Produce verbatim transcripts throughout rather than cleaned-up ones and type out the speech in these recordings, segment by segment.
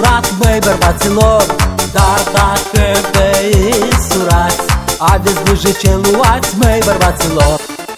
însurat, măi bărbaților. Dar dacă vă însurați, aveți grijă ce luați, măi bărbaților.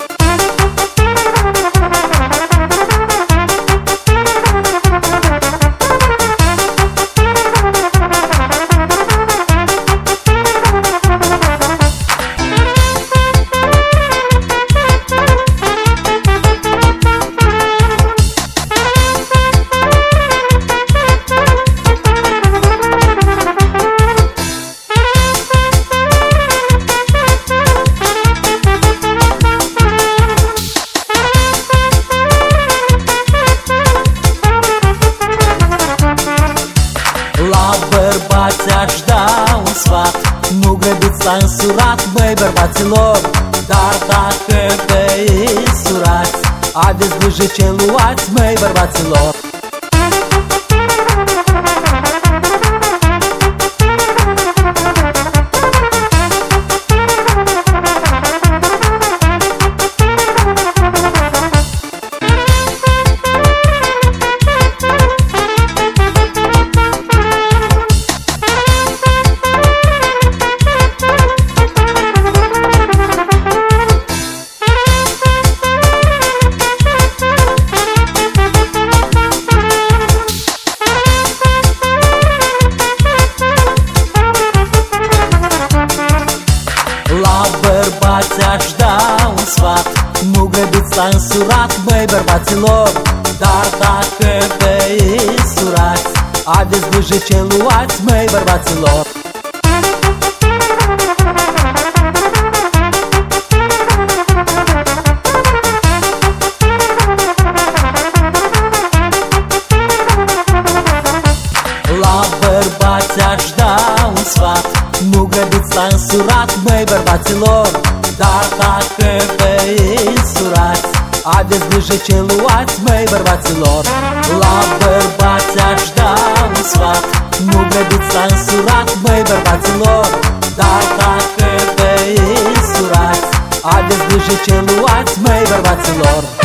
La bărbați aș da un sfat: nu grăbiți la însurat, măi bărbaților. Dar dacă vă însurați, aveți grijă ce luați, măi bărbaților. La bărbați aș da un sfat: nu grăbiți la însurat, măi bărbaților. Dar dacă vă însurați, aveți grijă ce luați, măi bărbaților. La bărbați aș da un sfat: nu grăbiți la însurat, măi bărbaților. Dar dacă vă însurați, aveți grijă ce luați, măi bărbaților. La bărbați aș da un sfat: nu grăbiți la însurat, măi bărbaților. Dar dacă vă însurați, aveți grijă ce luați, măi bărbaților.